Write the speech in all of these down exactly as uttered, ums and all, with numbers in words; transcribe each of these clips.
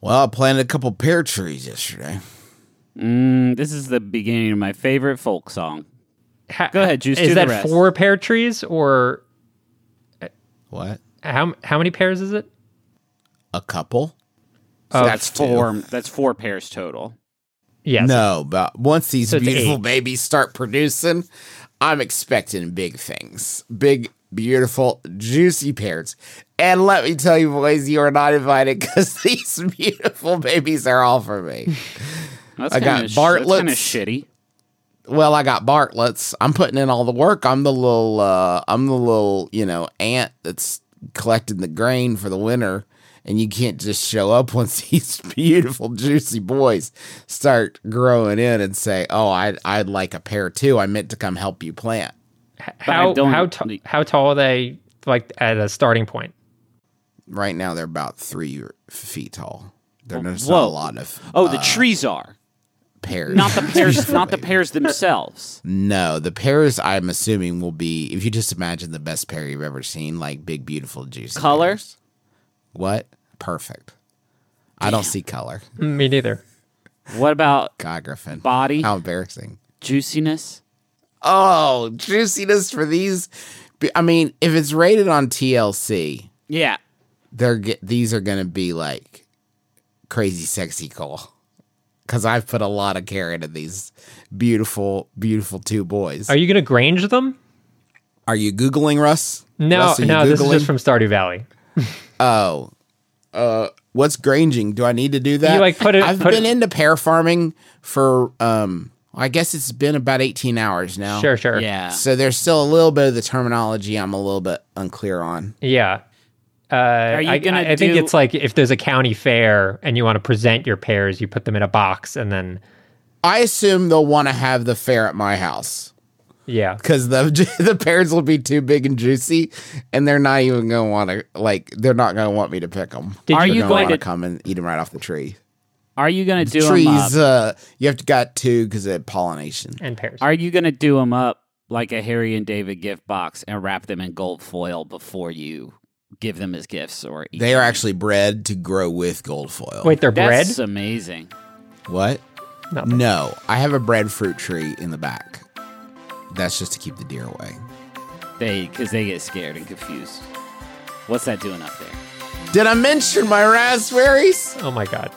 Well, I planted a couple pear trees yesterday. Mm, this is the beginning of my favorite folk song. Ha- Go ahead, Juice. Is do that the rest. four pear trees or What? how how many pears is it? A couple? Oh, That's two. four. That's four pairs total. Yes. No, but once these So it's beautiful eight. babies start producing, I'm expecting big things. Big, beautiful, juicy pears. And let me tell you, boys, you are not invited because these beautiful babies are all for me. That's I got kinda sh- Bartlett's. That's kind of shitty. Well, I got Bartlett's. I'm putting in all the work. I'm the little, uh, I'm the little, you know, ant that's collecting the grain for the winter. And you can't just show up once these beautiful, juicy boys start growing in and say, "Oh, I'd I'd like a pair too. I meant to come help you plant." How don't- how t- how tall are they? Like at a starting point? Right now, they're about three feet tall. There's Whoa. not a lot of Oh, the uh, trees are pears. not the pears. Not the pears themselves. No, the pears. I'm assuming will be. If you just imagine the best pear you've ever seen, like big, beautiful, juicy Color? pears. What? Perfect. I don't see color. Me neither. What about God, Griffin. body How embarrassing. juiciness? Oh, juiciness for these. I mean, if it's rated on T L C, Yeah. they're get, these are going to be like crazy sexy cool. Because I've put a lot of care into these beautiful, beautiful two boys. Are you going to Grange them? Are you Googling, Russ? No, Russ, are you no. This is Googling? just from Stardew Valley. Oh. Uh, what's granging? Do I need to do that? You, like, put it- I've put been it- into pear farming for, um, I guess it's been about eighteen hours now. Sure, sure. Yeah. So there's still a little bit of the terminology I'm a little bit unclear on. Yeah. Uh, Are you I, gonna I, I think do- it's like if there's a county fair and you want to present your pears, you put them in a box and then I assume they'll want to have the fair at my house yeah. because the the pears will be too big and juicy, and they're not even going to want to like. They're not going to want me to pick them. Did Are you- you They're going want to to? come and eat them right off the tree? Are you going to do them Trees, up? uh, you have to got two because of pollination. And pears. Are you going to do them up like a Harry and David gift box and wrap them in gold foil before you give them as gifts? Or eat They are them? actually bred to grow with gold foil. Wait, they're bread? That's amazing. What? Nothing. No, I have a breadfruit tree in the back. That's just to keep the deer away. They because they get scared and confused. What's that doing up there? Did I mention my raspberries? Oh my god.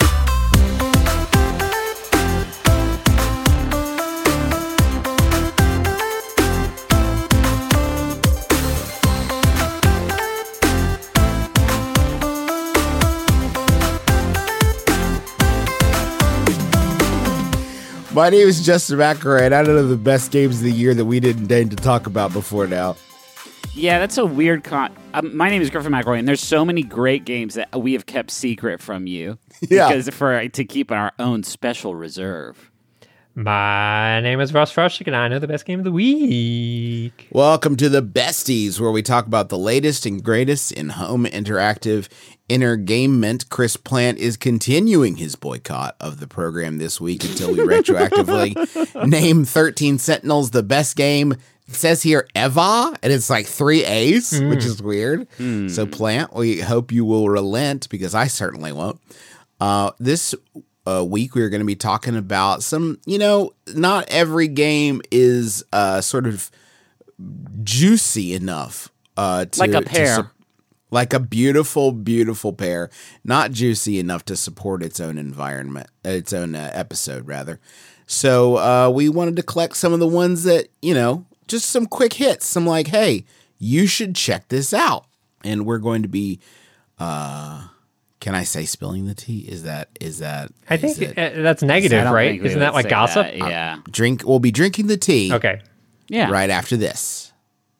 My name is Justin McElroy, and I don't know the best games of the year that we didn't deign to talk about before now. Yeah, that's a weird con. Um, my name is Griffin McElroy, and there's so many great games that we have kept secret from you Yeah. because for to keep our own special reserve. My name is Ross Frushtick, and I know the best game of the week. Welcome to the Besties, where we talk about the latest and greatest in home interactive entertainment. Chris Plant is continuing his boycott of the program this week until we retroactively name thirteen Sentinels the best game. It says here Eva, and it's like three A's, Mm. which is weird. Mm. So, Plant, we hope you will relent because I certainly won't. Uh, this uh, week, we're going to be talking about some, you know, not every game is uh, sort of juicy enough uh, to Like a to pear. sup- like a beautiful, beautiful pear, not juicy enough to support its own environment, its own uh, episode, rather. So uh, we wanted to collect some of the ones that, you know, just some quick hits. Some like, hey, you should check this out. And we're going to be, uh, can I say spilling the tea? Is that, is that, I is think it- uh, that's I negative, don't right? think we Isn't would that like say gossip? that, Yeah, drink, we'll be drinking the tea Okay. yeah. right after this.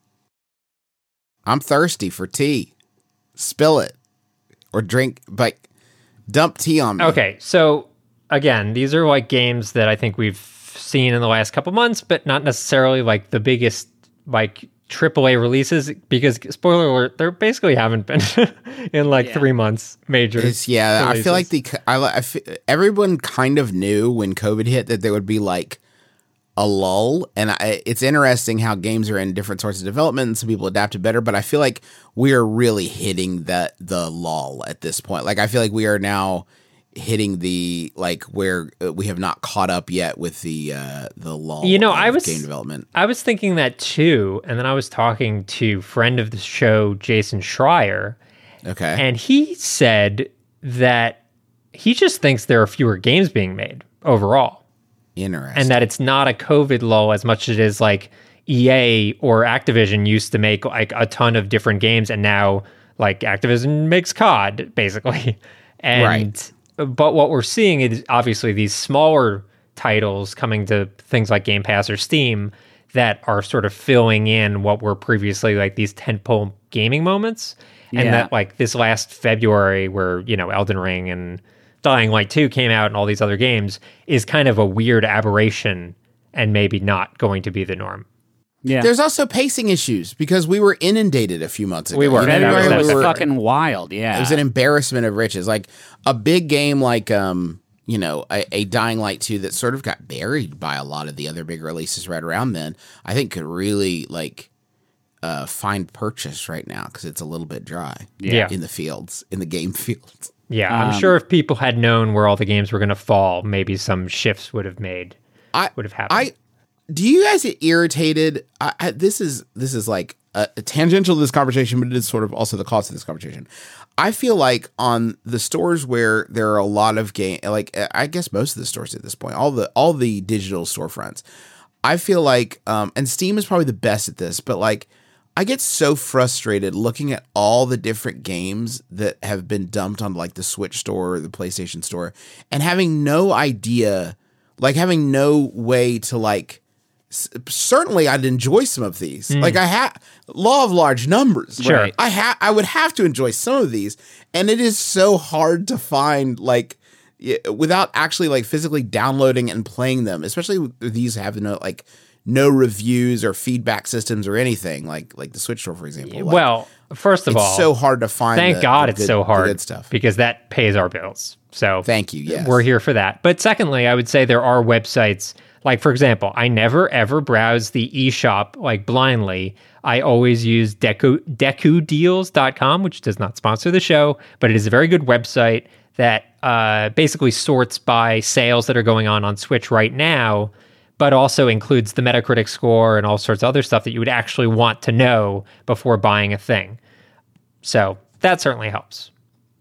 I'm thirsty for tea. Spill it or drink, like dump tea on me. Okay. So again, these are like games that I think we've seen in the last couple months, but not necessarily like the biggest like triple A releases because spoiler alert, there basically haven't been in like Yeah. three months major. It's, yeah, I feel like releases. the I, li- I fe- everyone kind of knew when COVID hit that there would be like a lull, and I, it's interesting how games are in different sorts of development, and some people adapted better. But I feel like we are really hitting that the lull at this point. Like I feel like we are now hitting the like where we have not caught up yet with the uh, the lull. You know, of I was game development. I was thinking that too, and then I was talking to friend of the show, Jason Schreier, Okay, and he said that he just thinks there are fewer games being made overall. interesting. And that it's not a COVID lull as much as it is like E A or Activision used to make like a ton of different games, and now like Activision makes C O D basically. And Right. but what we're seeing is obviously these smaller titles coming to things like Game Pass or Steam that are sort of filling in what were previously like these tentpole gaming moments. And Yeah. that like this last February where, you know, Elden Ring and Dying Light two came out and all these other games is kind of a weird aberration and maybe not going to be the norm. Yeah. There's also pacing issues because we were inundated a few months ago. We were. You know, February That was- was that was fucking wild. Yeah. It was an embarrassment of riches. Like a big game like, um, you know, a, a Dying Light two that sort of got buried by a lot of the other big releases right around then, I think could really like uh, find purchase right now because it's a little bit dry Yeah. in the fields, in the game fields. Yeah, I'm Um, sure if people had known where all the games were going to fall, maybe some shifts would have made I would have happened. I do you guys get irritated? I, I, this is this is like a, a tangential to this conversation, but it is sort of also the cost of this conversation. I feel like on the stores where there are a lot of game, like I guess most of the stores at this point, all the all the digital storefronts, I feel like, um, and Steam is probably the best at this, but like I get so frustrated looking at all the different games that have been dumped on like the Switch store or the PlayStation store, and having no idea, like having no way to like. Certainly I'd enjoy some of these. Like I have law of large numbers. Sure. Right. I ha- I would have to enjoy some of these. And it is so hard to find like y- without actually like physically downloading and playing them, especially with these have no like no reviews or feedback systems or anything like like the Switch store, for example. Like, well, first of it's all, so hard to find. thank the- God the it's good- so the hard good stuff. because that pays our bills. So Thank you. Yes. we're here for that. But secondly, I would say there are websites like, for example, I never ever browse the eShop like blindly. I always use deku deku deals dot com, which does not sponsor the show, but it is a very good website that uh, basically sorts by sales that are going on on Switch right now, but also includes the Metacritic score and all sorts of other stuff that you would actually want to know before buying a thing. So that certainly helps.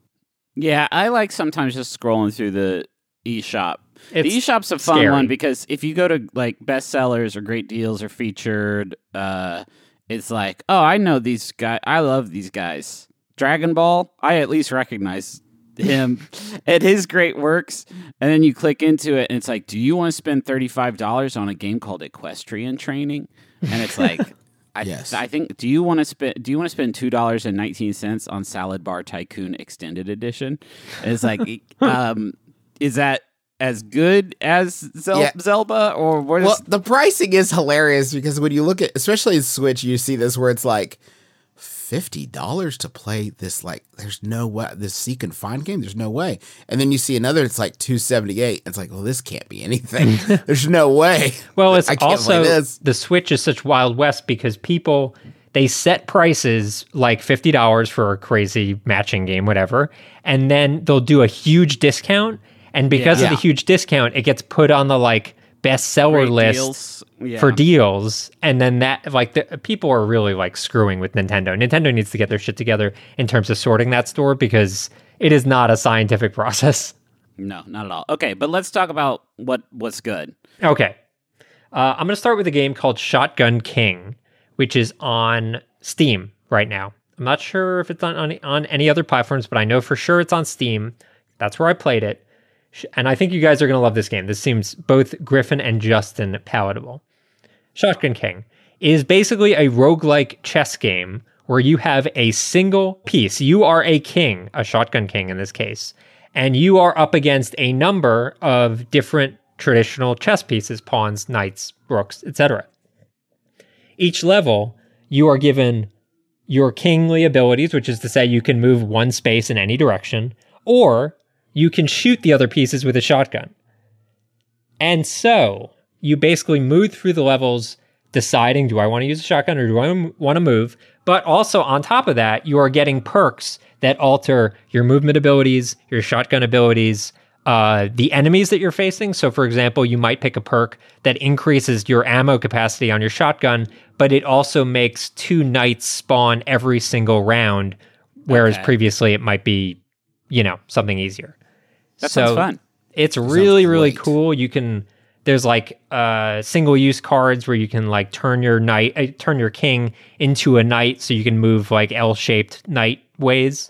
Yeah, I like sometimes just scrolling through the eShop. It's the eShop's a fun scary. one because if you go to like bestsellers or great deals or featured, uh, it's like, oh, I know these guys. I love these guys. Dragon Ball, I at least recognize him and his great works. And then you click into it and it's like, do you want to spend thirty-five dollars on a game called Equestrian Training? And it's like, I, Yes. I think, do you want to spend, do you want to spend two dollars and nineteen cents on Salad Bar Tycoon Extended Edition? And it's like, um, is that as good as Zel- Yeah. Zelda or what is Well, the pricing is hilarious because when you look at, especially in Switch, you see this where it's like fifty dollars to play this. Like, there's no way this seek and find game. There's no way. And then you see another, it's like two seventy-eight. It's like, well, this can't be anything. There's no way. Well, it's I can't also play this. the Switch is such Wild West because people they set prices like fifty dollars for a crazy matching game, whatever, and then they'll do a huge discount. And because Yeah. of the huge discount, it gets put on the like bestseller great list deals? Yeah. for deals. And then that like the people are really like screwing with Nintendo. Nintendo needs to get their shit together in terms of sorting that store because it is not a scientific process. No, not at all. Okay, but let's talk about what what's good. Okay. Uh, I'm going to start with a game called Shotgun King, which is on Steam right now. I'm not sure if it's on, on, on any other platforms, but I know for sure it's on Steam. That's where I played it. Sh- And I think you guys are going to love this game. This seems both Griffin and Justin palatable. Shotgun King is basically a roguelike chess game where you have a single piece. You are a king, a shotgun king in this case, and you are up against a number of different traditional chess pieces, pawns, knights, rooks, et cetera. Each level, you are given your kingly abilities, which is to say you can move one space in any direction, or you can shoot the other pieces with a shotgun. And so, you basically move through the levels deciding, do I want to use a shotgun or do I want to move? But also on top of that, you are getting perks that alter your movement abilities, your shotgun abilities, uh, the enemies that you're facing. So for example, you might pick a perk that increases your ammo capacity on your shotgun, but it also makes two knights spawn every single round, whereas Okay. previously it might be, you know, something easier. That so sounds fun. It's really, really great. cool. You can, there's like uh, single use cards where you can like turn your knight, uh, turn your king into a knight so you can move like L-shaped knight ways.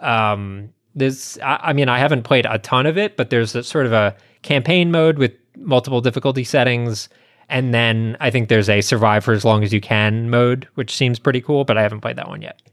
Um, there's, I, I mean, I haven't played a ton of it, but there's a sort of a campaign mode with multiple difficulty settings. And then I think there's a survive for as long as you can mode, which seems pretty cool, but I haven't played that one yet.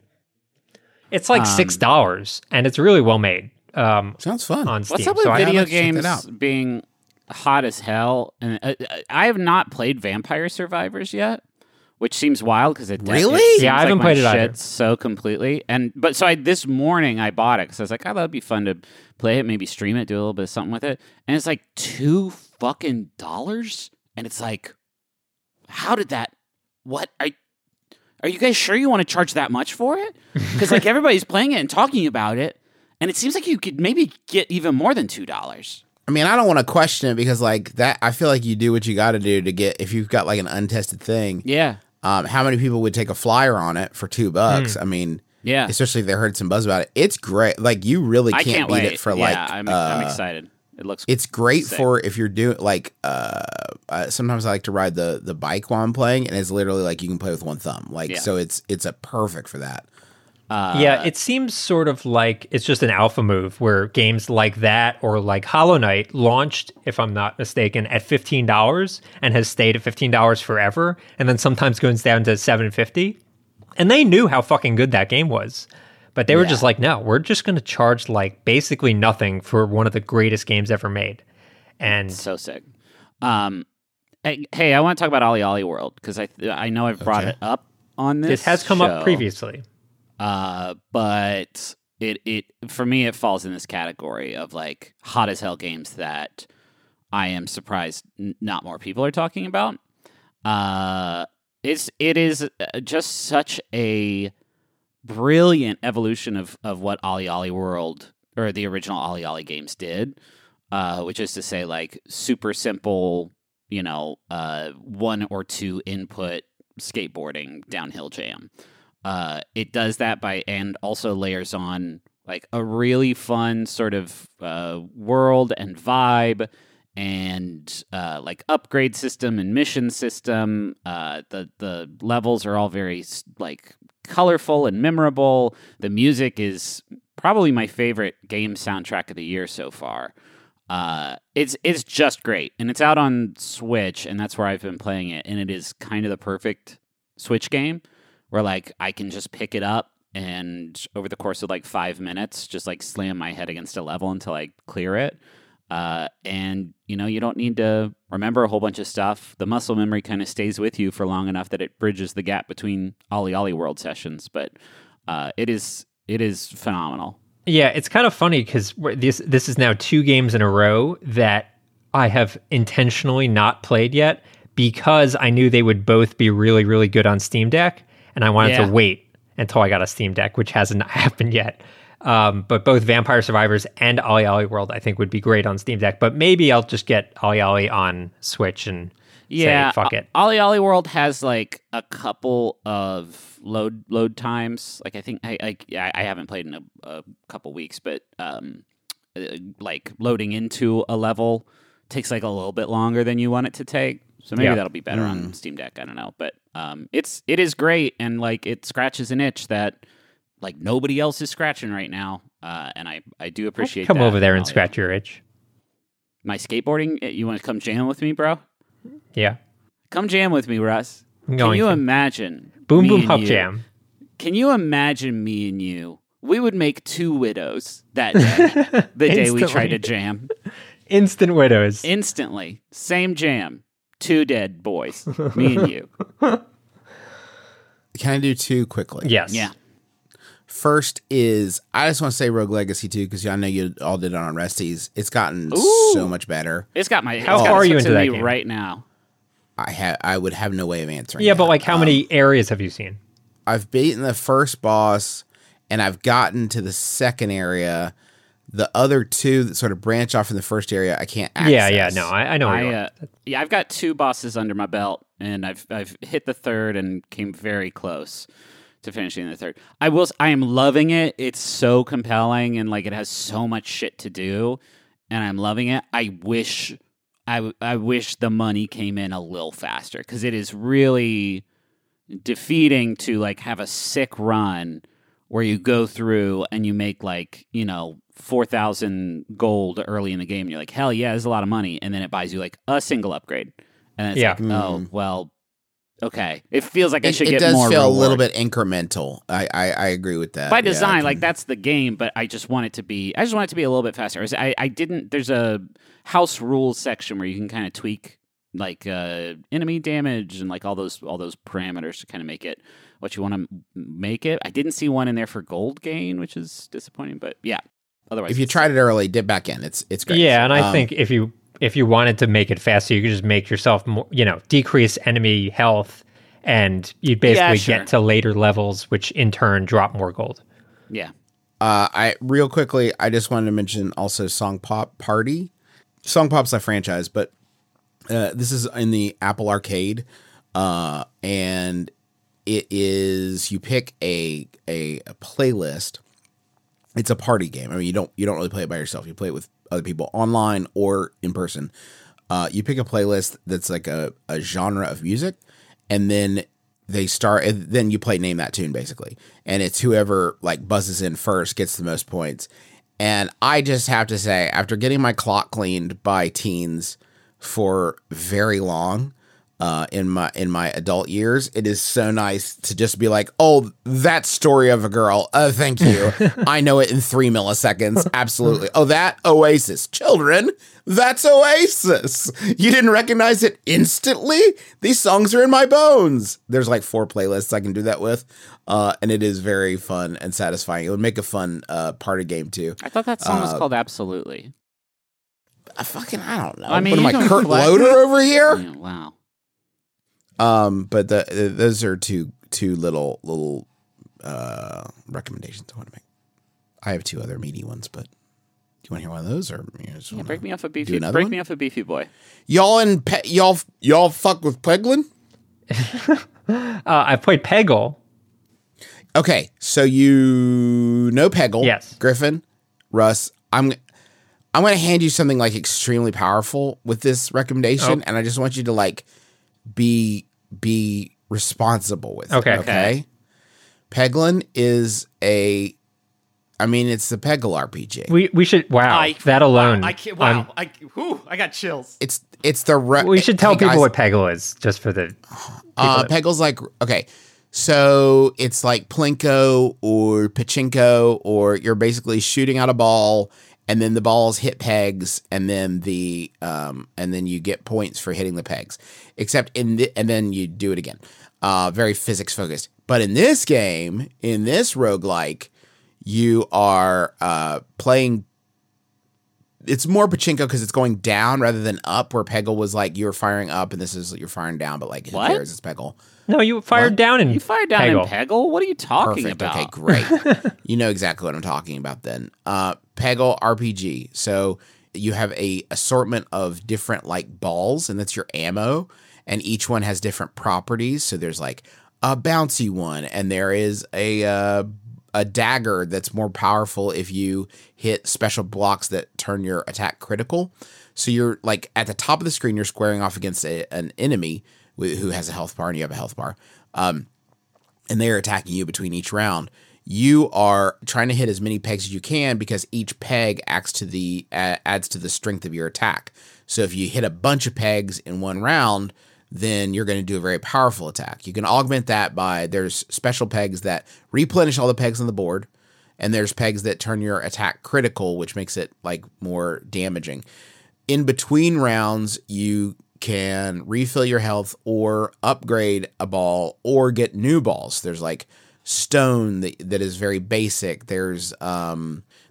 It's like Um, six dollars, and it's really well made. Um, Sounds fun. on Steam. What's up with So I- video I'd like to check that games out. being hot as hell? And uh, I have not played Vampire Survivors yet, which seems wild because it de- Really? it seems Yeah, I like haven't my played it either. shit so completely. And but so I this morning I bought it because I was like, oh, that'd be fun to play it, maybe stream it, do a little bit of something with it. And it's like two fucking dollars, and it's like, how did that? What are are you guys sure you want to charge that much for it? Because like everybody's playing it and talking about it. And it seems like you could maybe get even more than two dollars. I mean, I don't want to question it because like that, I feel like you do what you got to do to get, if you've got like an untested thing, Yeah, um, how many people would take a flyer on it for two bucks? I mean, yeah. especially if they heard some buzz about it. It's great. Like you really I can't, can't beat wait it for yeah, like, I'm, uh, I'm excited. It looks. it's great sick. for if you're doing like, uh, uh, sometimes I like to ride the, the bike while I'm playing, and it's literally like you can play with one thumb. Like, Yeah. so it's, it's a perfect for that. Uh, yeah, it seems sort of like it's just an alpha move where games like that or like Hollow Knight launched, if I'm not mistaken, at fifteen dollars and has stayed at fifteen dollars forever, and then sometimes goes down to seven fifty. And they knew how fucking good that game was. But they were Yeah. just like, no, we're just going to charge like basically nothing for one of the greatest games ever made. And so sick. Um, hey, hey, I want to talk about Ollie Ollie World because I I know I've brought Okay. it up on this. this has come show. up previously. Uh, but it it for me it falls in this category of like hot as hell games that I am surprised n- not more people are talking about. Uh, it's it is uh, just such a brilliant evolution of of what Ollie Ollie World or the original Ollie Ollie games did, uh, which is to say like super simple, you know, uh, one or two input skateboarding downhill jam. Uh, it does that by and also layers on like a really fun sort of uh, world and vibe and uh, like upgrade system and mission system. Uh, the the levels are all very like colorful and memorable. The music is probably my favorite game soundtrack of the year so far. Uh, it's it's just great, and it's out on Switch, and that's where I've been playing it. And it is kind of the perfect Switch game, where like I can just pick it up and over the course of like five minutes, just like slam my head against a level until I clear it. Uh, and you know, you don't need to remember a whole bunch of stuff. The muscle memory kind of stays with you for long enough that it bridges the gap between Ollie Ollie World sessions. But uh, it is it is phenomenal. Yeah, it's kind of funny because this this is now two games in a row that I have intentionally not played yet because I knew they would both be really, really good on Steam Deck, and I wanted Yeah. to wait until I got a Steam Deck, which hasn't happened yet. Um, but both Vampire Survivors and Ollie Ollie World, I think, would be great on Steam Deck. But maybe I'll just get Ollie Ollie on Switch and Yeah, say, fuck it. Ollie Ollie World has like a couple of load load times. Like I think I I, yeah, I haven't played in a, a couple weeks, but um, uh, like loading into a level takes like a little bit longer than you want it to take. So maybe Yeah. that'll be better on Steam Deck. I don't know, but um, it's it is great, and like it scratches an itch that like nobody else is scratching right now. Uh, and I I do appreciate Come that over there in and Ollie scratch Ollie. your itch. My skateboarding. You want to come jam with me, bro? Yeah. Come jam with me, Russ. I'm Can going you to. imagine? Boom me Boom and Hub you- Jam. Can you imagine me and you? We would make two widows that day, the day we tried to Instantly. jam. Instant Widows. Instantly. Same jam. Two dead boys. Me and you. Can I do two quickly? Yes. Yeah. First is I just want to say Rogue Legacy two because I know you all did it on Resties. It's gotten Ooh. so much better. It's got my. How it's got are you hooks into in that me game? right now? I ha- I would have no way of answering. Yeah, that. but like, how Um, many areas have you seen? I've beaten the first boss, and I've gotten to the second area. The other two that sort of branch off in the first area, I can't access. Yeah, yeah, no, I, I know. Where I you are. uh, yeah, I've got two bosses under my belt, and I've I've hit the third and came very close to finishing the third. I will. s- I am loving it. It's so compelling, and like it has so much shit to do, and I'm loving it. I wish, I w- I wish the money came in a little faster because it is really defeating to like have a sick run where you go through and you make like, you know, four thousand gold early in the game. And you're like, hell yeah, there's a lot of money. And then it buys you like a single upgrade. And it's Yeah. like, oh, well, okay. It feels like I It, should it get does more feel reward. a little bit incremental. I, I, I agree with that. By Yeah, design, I like can- that's the game, but I just want it to be, I just want it to be a little bit faster. I, I didn't, there's a house rules section where you can kind of tweak like uh, enemy damage and like all those all those parameters to kind of make it what you want to make it. I didn't see one in there for gold gain, which is disappointing. But yeah, otherwise, if you it's- tried it early, dip back in. It's it's great. Yeah, and I Um, think if you if you wanted to make it faster, you could just make yourself more, you know, decrease enemy health, and you'd basically Yeah, sure. get to later levels, which in turn drop more gold. yeah, Uh, I real quickly, I just wanted to mention also Song Pop Party. Song Pop's a franchise, but uh, this is in the Apple Arcade, uh, and it is you pick a, a a playlist. It's a party game. I mean, you don't you don't really play it by yourself. You play it with other people online or in person. Uh, you pick a playlist that's like a, a genre of music, and then they start. And then you play Name That Tune basically, and it's whoever like buzzes in first gets the most points. And I just have to say, after getting my clock cleaned by teens for very long uh, in my in my adult years, it is so nice to just be like, oh, that story of a girl. Oh, thank you. I know it in three milliseconds. Absolutely. Oh, that Oasis. Children, that's Oasis. You didn't recognize it instantly? These songs are in my bones. There's like four playlists I can do that with. Uh, and it is very fun and satisfying. It would make a fun uh, party game too. I thought that song was Uh, called Absolutely. I fucking, I don't know. I mean, what am you I, can Kurt flex- Loder over here? Yeah, wow. Um, but the, the those are two two little little uh, recommendations I want to make. I have two other meaty ones, but do you want to hear one of those, or you just Yeah, wanna break me off a do beefy. another Break one? me off a beefy boy. Y'all and Pe- y'all y'all fuck with Peglin? Uh, I've played Peggle. Okay, so you know Peggle, Yes. Griffin, Russ. I'm I'm going to hand you something like extremely powerful with this recommendation, Oh. and I just want you to like be be responsible with Okay. it. Okay. Peglin is a, I mean, it's the Peggle R P G. We we should wow I- that alone. Wow, I can't. um, Wow, I, whew, I got chills. It's it's the re- we should tell hey, people guys, what Peggle is, just for the people Uh, that- Peggle's like, okay, so it's like Plinko or Pachinko, or you're basically shooting out a ball, and then the balls hit pegs, and then the um, and then you get points for hitting the pegs. Except in the, and then you do it again. Uh, very physics focused. But in this game, in this roguelike, you are uh, playing. It's more pachinko because it's going down rather than up, where Peggle was like you were firing up, and this is you're firing down, but like who What? cares? It's Peggle. no, you fired What? down in You fired down Peggle. in Peggle? What are you talking Perfect. about? Okay, great. You know exactly what I'm talking about then. Uh, Peggle R P G. So you have a assortment of different like balls, and that's your ammo, and each one has different properties. So there's like a bouncy one, and there is a uh, a dagger that's more powerful if you hit special blocks that turn your attack critical. So you're like at the top of the screen, you're squaring off against a, an enemy wh- who has a health bar, and you have a health bar. Um, and they are attacking you between each round. You are trying to hit as many pegs as you can because each peg acts to the uh, adds to the strength of your attack. So if you hit a bunch of pegs in one round, then you're going to do a very powerful attack. You can augment that by there's special pegs that replenish all the pegs on the board, and there's pegs that turn your attack critical, which makes it like more damaging. In between rounds, you can refill your health or upgrade a ball or get new balls. There's like stone that, that is very basic. There's um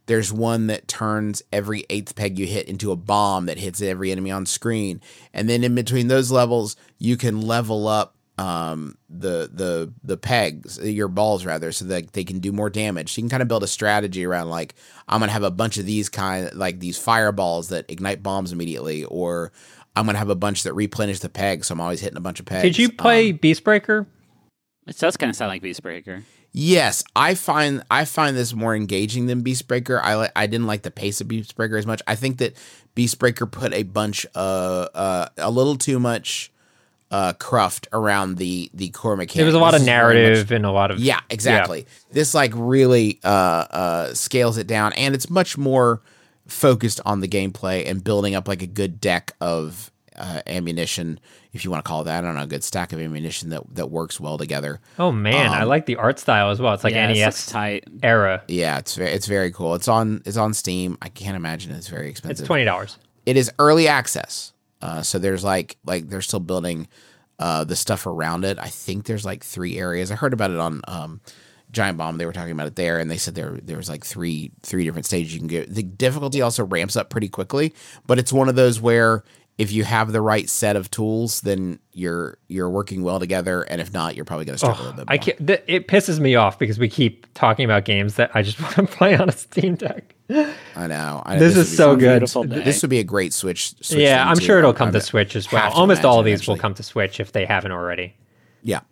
There's one that turns every eighth peg you hit into a bomb that hits every enemy on screen. And then in between those levels, you can level up um, the the the pegs, your balls rather, so that they can do more damage. So you can kind of build a strategy around like, I'm gonna have a bunch of these kind like these fireballs that ignite bombs immediately, or I'm gonna have a bunch that replenish the pegs, so I'm always hitting a bunch of pegs. Did you play um, Beastbreaker? It does kind of sound like Beastbreaker. Yes, I find I find this more engaging than Beastbreaker. I li- I didn't like the pace of Beastbreaker as much. I think that Beastbreaker put a bunch of uh, a little too much uh, cruft around the the core mechanics. There was a lot This of is very narrative much- and a lot of yeah, exactly. This like really uh, uh, scales it down, and it's much more focused on the gameplay and building up like a good deck of uh, ammunition, if you want to call it that. I don't know, a good stack of ammunition that that works well together. Oh man, I Um, like the art style as well. It's like Yeah, N E it S looks tight. era. Yeah, it's ve- it's very cool. It's on it's on Steam. I can't imagine it's very expensive. It's twenty dollars. It is early access, uh, so there's like like they're still building uh, the stuff around it. I think there's like three areas. I heard about it on um, Giant Bomb. They were talking about it there, and they said there there was like three three different stages you can get. The difficulty also ramps up pretty quickly, but it's one of those where if you have the right set of tools, then you're you're working well together, and if not, you're probably going to struggle a little bit more. I can't, th- it pisses me off because we keep talking about games that I just want to play on a Steam Deck. I know. I, This would is be so fun. good. Beautiful day. This would be a great Switch. switch Yeah, thing, I'm too. sure it'll I- come I to would Switch as well. have to Almost all of imagine these will eventually. come to Switch if they haven't already. Yeah.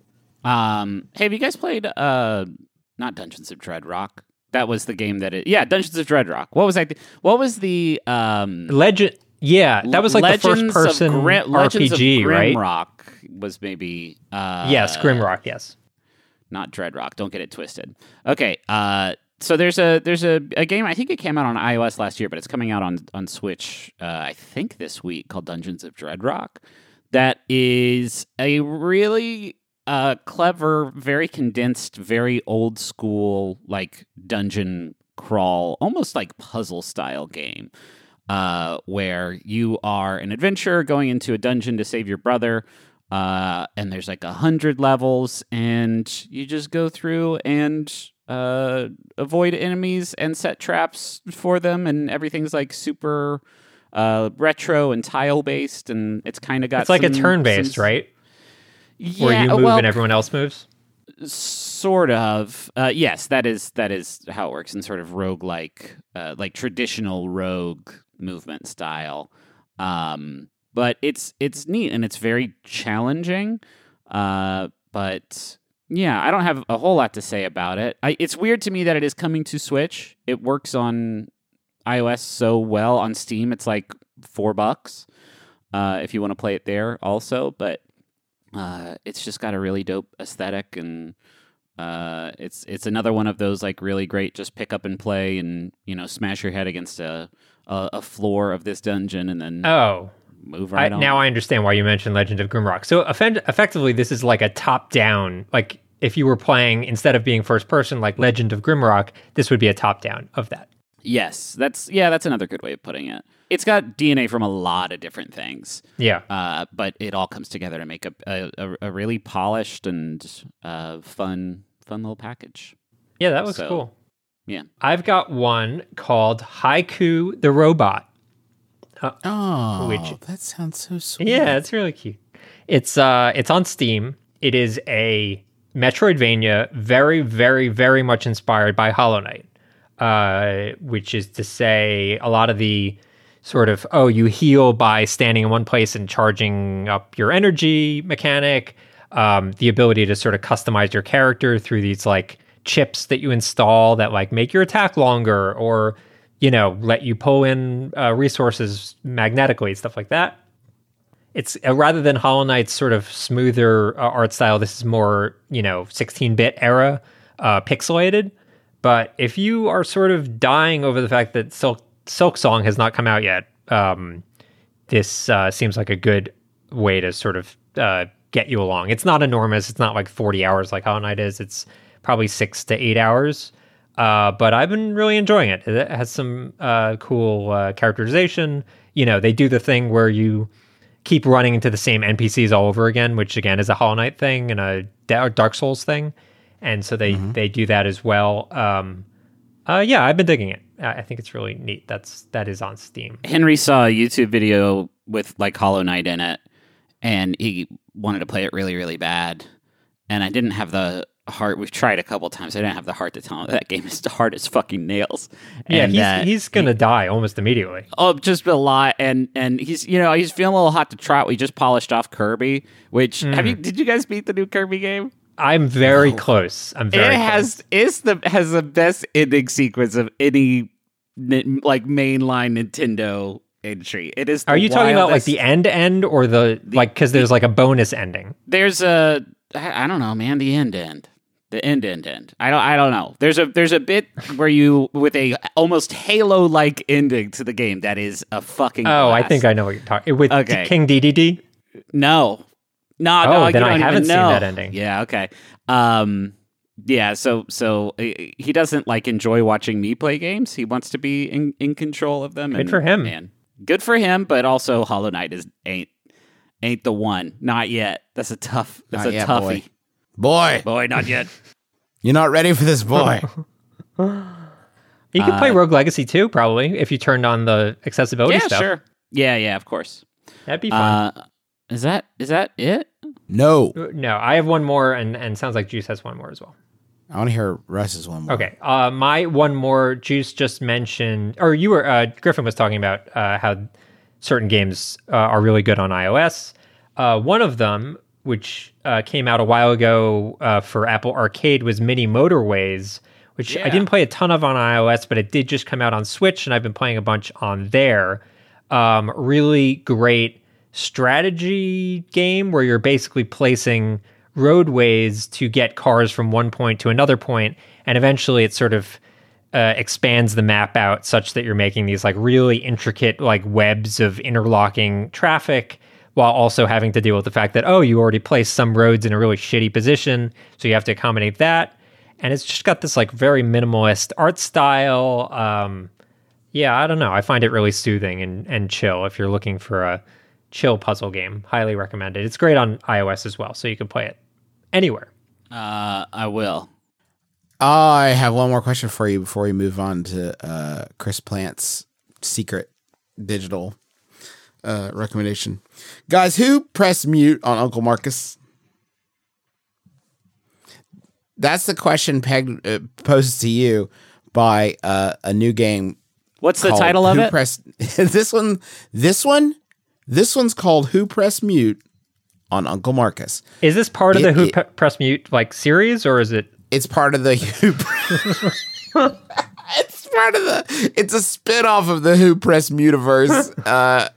Um, hey, have you guys played uh, not Dungeons of Dread Rock? That was the game that it. Yeah, Dungeons of Dread Rock. What was I? What was the um? Legend, yeah, that was like Legends the first person of Grim, Legends R P G, of right? Grimrock was maybe. Uh, Yes, Grimrock, yes. not Dreadrock. Don't get it twisted. Okay. Uh, so there's a there's a, a game. I think it came out on iOS last year, but it's coming out on on Switch. Uh, I think this week, called Dungeons of Dreadrock. That is a really uh, clever, very condensed, very old school like dungeon crawl, almost like puzzle style game. Uh, where you are an adventurer going into a dungeon to save your brother, uh, and there's like a hundred levels, and you just go through and uh, avoid enemies and set traps for them, and everything's like super uh, retro and tile based, and it's kind of got It's like a some- turn based, some- right? Yeah, Where you move well, and everyone else moves? sort of. Uh, yes, that is that is how it works in sort of roguelike, uh, like traditional rogue movement style. Um, but it's it's neat and it's very challenging. Uh, but yeah, I don't have a whole lot to say about it. I, it's weird to me that it is coming to Switch. It works on iOS so well. On Steam, it's like four bucks uh, if you want to play it there also. But uh, it's just got a really dope aesthetic, and uh, it's it's another one of those like really great just pick up and play, and you know smash your head against a a, a floor of this dungeon and then Oh. move I, right on. now I understand why you mentioned Legend of Grimrock. So effen- effectively, this is like a top-down. Like if you were playing instead of being first person, like Legend of Grimrock, this would be a top-down of that. Yes, that's yeah, that's another good way of putting it. It's got D N A from a lot of different things, Yeah, uh, but it all comes together to make a a, a, a really polished and uh, fun fun little package. yeah, that looks So, cool. Yeah, I've got one called Haiku the Robot. Oh, Which- that sounds so sweet. Yeah, it's really cute. It's uh, it's on Steam. It is a Metroidvania, very, very, very much inspired by Hollow Knight. Uh, which is to say, a lot of the sort of oh, you heal by standing in one place and charging up your energy mechanic. Um, the ability to sort of customize your character through these like chips that you install that like make your attack longer, or you know, let you pull in uh, resources magnetically, stuff like that. It's uh, rather than Hollow Knight's sort of smoother uh, art style, this is more, you know, sixteen-bit era, uh, pixelated. But if you are sort of dying over the fact that Silk, Silk Song has not come out yet, um, this uh, seems like a good way to sort of uh, get you along. It's not enormous. It's not like forty hours like Hollow Knight is. It's probably six to eight hours. Uh, but I've been really enjoying it. It has some uh, cool uh, characterization. You know, they do the thing where you keep running into the same N P Cs all over again, which again is a Hollow Knight thing and a Dark Souls thing. And so they, mm-hmm. they do that as well. Um, uh, yeah, I've been digging it. I think it's really neat. That's that is on Steam. Henry saw a YouTube video with like Hollow Knight in it, and he wanted to play it really, really bad. And I didn't have the heart. We've tried a couple times. I didn't have the heart to tell him that game is hard as fucking nails. Yeah, and, he's uh, he's gonna he, die almost immediately. Oh, just a lot. And and he's you know he's feeling a little hot to trot. We just polished off Kirby. Which mm. have you? Did you guys beat the new Kirby game? I'm very oh. close. I'm very. It has close. it's the has the best ending sequence of any like mainline Nintendo entry. It is. Are you talking about like the end end or the, the like because there's like a bonus ending? There's a I, I don't know, man. The end end. The end, end, end. I don't. I don't know. There's a there's a bit where you with a almost Halo like ending to the game that is a fucking. Oh, blast. I think I know what you're talking with okay. King D D D. No, no, oh, no. Then you I don't haven't even seen know. that ending. Yeah. Okay. Um. Yeah. So so uh, he doesn't like enjoy watching me play games. He wants to be in, in control of them. Good and, for him. Man, good for him. But also, Hollow Knight is ain't ain't the one. Not yet. That's a tough. That's not a yet, toughie. Boy. boy, boy, not yet. You're not ready for this, boy. You could play uh, Rogue Legacy too, probably, if you turned on the accessibility yeah, stuff. Yeah, sure. Yeah, yeah, of course. That'd be fun. Uh, is that is that it? No. No, I have one more, and, and sounds like Juice has one more as well. I want to hear Russ's one more. Okay. Uh, my one more, Juice just mentioned, or you were, uh, Griffin was talking about uh, how certain games uh, are really good on iOS. Uh, one of them, which uh, came out a while ago uh, for Apple Arcade, was Mini Motorways, which yeah. I didn't play a ton of on iOS, but it did just come out on Switch, and I've been playing a bunch on there. Um, really great strategy game where you're basically placing roadways to get cars from one point to another point, and eventually it sort of uh, expands the map out such that you're making these like really intricate like webs of interlocking traffic, while also having to deal with the fact that, oh, you already placed some roads in a really shitty position, so you have to accommodate that. And it's just got this like very minimalist art style. Um, yeah, I don't know. I find it really soothing and, and chill if you're looking for a chill puzzle game. Highly recommended. It's great on iOS as well, so you can play it anywhere. Uh, I will. I have one more question for you before we move on to uh, Chris Plant's secret digital uh, recommendation. Guys, who pressed mute on Uncle Marcus? That's the question pegged, uh, posed to you by uh, a new game. What's the title of Who it? Pressed, this one, this one, this one's called Who Pressed Mute on Uncle Marcus. Is this part of it, the Who it, P- Press Mute like series, or is it? It's part of the Who. It's part of the. It's a spinoff of the Who Pressed Mutiverse. uh,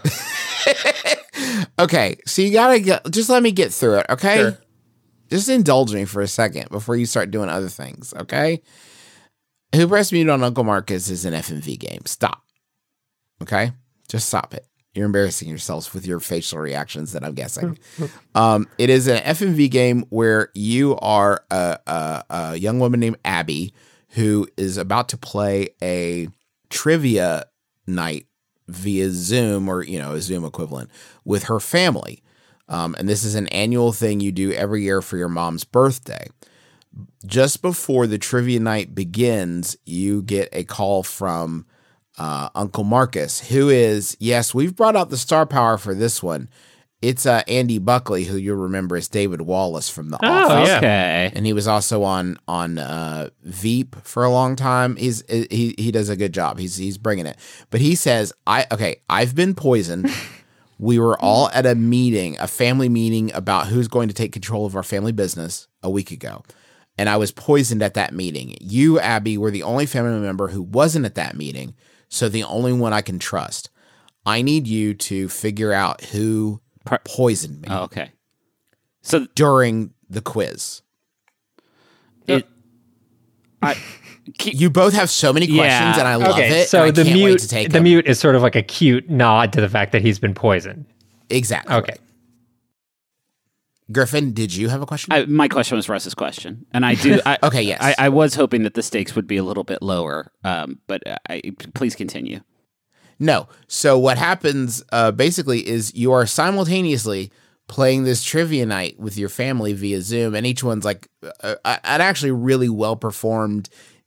okay, so you gotta get. Just let me get through it, okay? Sure. Just indulge me for a second before you start doing other things, okay? Who Pressed Mute on Uncle Marcus is an F M V game. Stop. Okay? Just stop it. You're embarrassing yourselves with your facial reactions that I'm guessing. um, it is an F M V game where you are a, a, a young woman named Abby who is about to play a trivia night via Zoom, or, you know, a Zoom equivalent, with her family. Um, and this is an annual thing you do every year for your mom's birthday. Just before the trivia night begins, you get a call from uh, Uncle Marcus, who is, yes, we've brought out the star power for this one. It's uh, Andy Buckley, who you'll remember as David Wallace from The oh, Office. Yeah. Okay. And he was also on on uh, Veep for a long time. He's he he does a good job. He's he's bringing it. But he says, I okay, I've been poisoned. We were all at a meeting, a family meeting about who's going to take control of our family business a week ago. And I was poisoned at that meeting. You, Abby, were the only family member who wasn't at that meeting, so the only one I can trust. I need you to figure out who poisoned me. Oh, okay. So during the quiz. It, I, you both have so many questions, yeah. and I love okay, it. So and I the can't mute, wait to take the them. mute is sort of like a cute nod to the fact that he's been poisoned. Exactly. Okay. Right. Griffin, did you have a question? I, my question was Russ's question, and I do. I, okay, yes. I, I was hoping that the stakes would be a little bit lower, um, but I, please continue. No. So what happens uh, basically is you are simultaneously playing this trivia night with your family via Zoom, and each one's like uh, an actually really well performed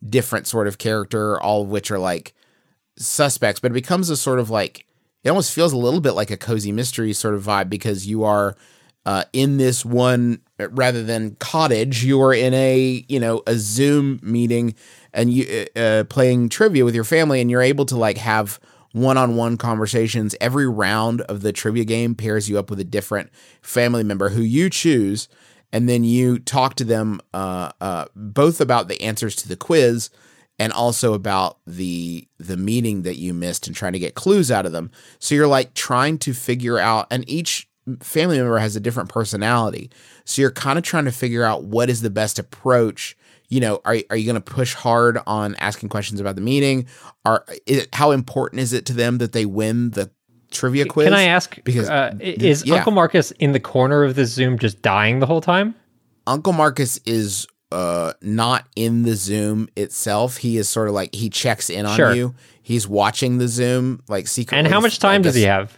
different sort of character, all of which are like suspects, but it becomes a sort of like, it almost feels a little bit like a cozy mystery sort of vibe, because you are uh, in this one, rather than cottage, you are in a, you know, a Zoom meeting, and you uh, playing trivia with your family, and you're able to like have one-on-one conversations. Every round of the trivia game pairs you up with a different family member who you choose, and then you talk to them uh, uh, both about the answers to the quiz and also about the the meeting that you missed, and trying to get clues out of them. So you're like trying to figure out, and each family member has a different personality. So you're kind of trying to figure out what is the best approach. You know, are are you going to push hard on asking questions about the meeting? Are is it, how important is it to them that they win the trivia quiz? Can I ask, because uh, is yeah. Uncle Marcus in the corner of the Zoom just dying the whole time? Uncle Marcus is uh, not in the Zoom itself. He is sort of like, he checks in on Sure. you. He's watching the Zoom like secretly. And how much time does he have?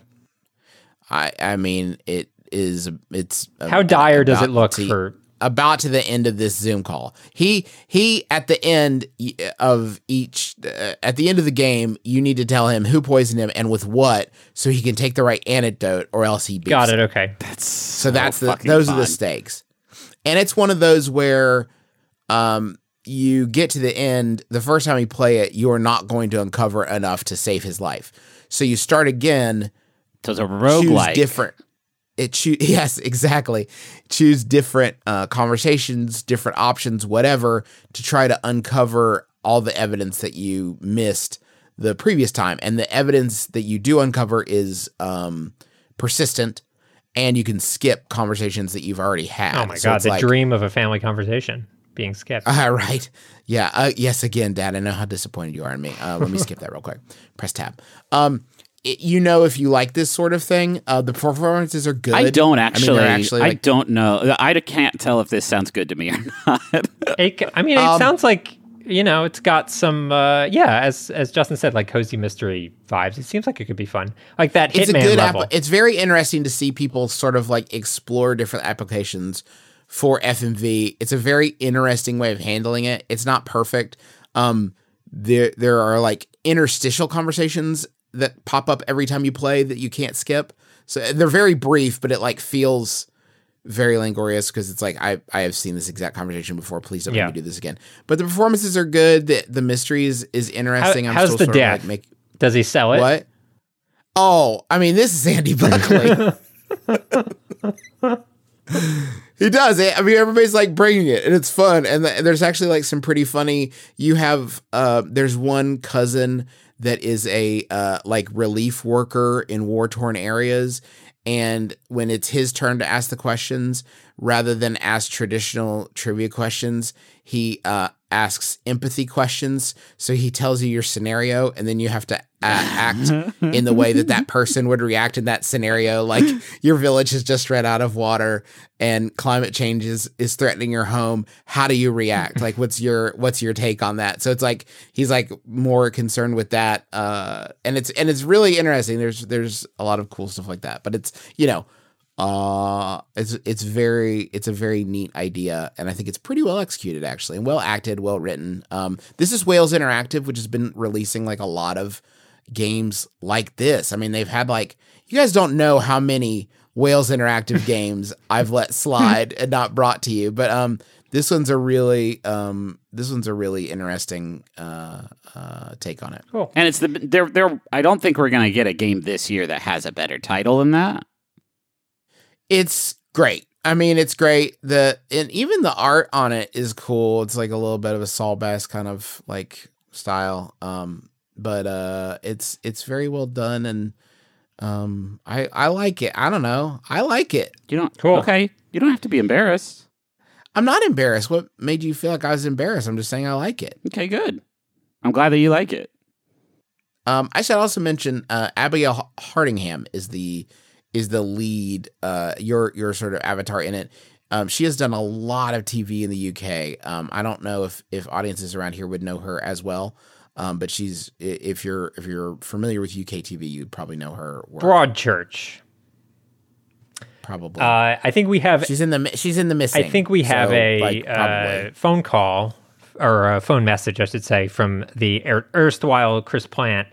I I mean, it is it's How dire does about it look to- for? about to the end of this Zoom call. He he at the end of each uh, at the end of the game, you need to tell him who poisoned him and with what, so he can take the right antidote, or else he beats Got it. him. Okay. That's So that's the those are the fun. stakes. And it's one of those where um you get to the end, the first time you play it, you are not going to uncover enough to save his life. So you start again, So it's a choose roguelike. different. It choose yes, exactly. Choose different uh, conversations, different options, whatever, to try to uncover all the evidence that you missed the previous time. And the evidence that you do uncover is um, persistent, and you can skip conversations that you've already had. Oh my So god, it's the like, dream of a family conversation being skipped. uh, right. Yeah. Uh, yes. Again, Dad, I know how disappointed you are in me. Uh, let me skip that real quick. Press tab. Um, it, you know, if you like this sort of thing, uh, the performances are good. I don't I mean, actually. they're I, actually like, don't know. I can't tell if this sounds good to me or not. It, I mean, it Um, sounds like, you know, it's got some, uh, yeah, as as Justin said, like cozy mystery vibes. It seems like it could be fun, like that it's a Hitman good level. app. It's very interesting to see people sort of like explore different applications for F M V. It's a very interesting way of handling it. It's not perfect. Um, there there are like interstitial conversations that pop up every time you play that you can't skip. So they're very brief, but it like feels very laborious because it's like, I, I have seen this exact conversation before. Please don't Yeah. make me do this again. But the performances are good. The, the mystery is, is interesting. How- I'm how's still the sort death? of like make Does he sell it? what? Oh, I mean, this is Andy Buckley. He does it. I mean, everybody's like bringing it, and it's fun. And th- there's actually like some pretty funny. You have uh, there's one cousin that is a uh, like relief worker in war torn areas, and when it's his turn to ask the questions, rather than ask traditional trivia questions, he uh, asks empathy questions. So he tells you your scenario, and then you have to uh, act in the way that that person would react in that scenario. Like your village has just ran out of water, and climate change is, is threatening your home. How do you react? Like, what's your what's your take on that? So it's like he's like more concerned with that, uh, and it's and it's really interesting. There's there's a lot of cool stuff like that, but it's you know. Uh it's it's very it's a very neat idea, and I think it's pretty well executed actually, and well acted, well written. Um this is Wales Interactive, which has been releasing like a lot of games like this. I mean, they've had like, you guys don't know how many Wales Interactive games I've let slide and not brought to you, but um this one's a really um this one's a really interesting uh uh take on it. Cool. And it's the there there. I don't think we're gonna get a game this year that has a better title than that. It's great. I mean, it's great. The and even the art on it is cool. It's like a little bit of a Saul Bass kind of like style. Um, but uh, it's it's very well done, and um, I I like it. I don't know. I like it. You don't. Cool. Okay. You don't have to be embarrassed. I'm not embarrassed. What made you feel like I was embarrassed? I'm just saying I like it. Okay. Good. I'm glad that you like it. Um, I should also mention uh, Abigail Hardingham is the is the lead, uh, your your sort of avatar in it. Um, she has done a lot of T V in the U K. Um, I don't know if if audiences around here would know her as well, um, but she's if you're if you're familiar with U K T V, you'd probably know her work. Broadchurch. Probably. Uh, I think we have. she's in the she's in the missing. I think we have so, a like, uh, probably. phone call or a phone message, I should say, from the er- erstwhile Chris Plant,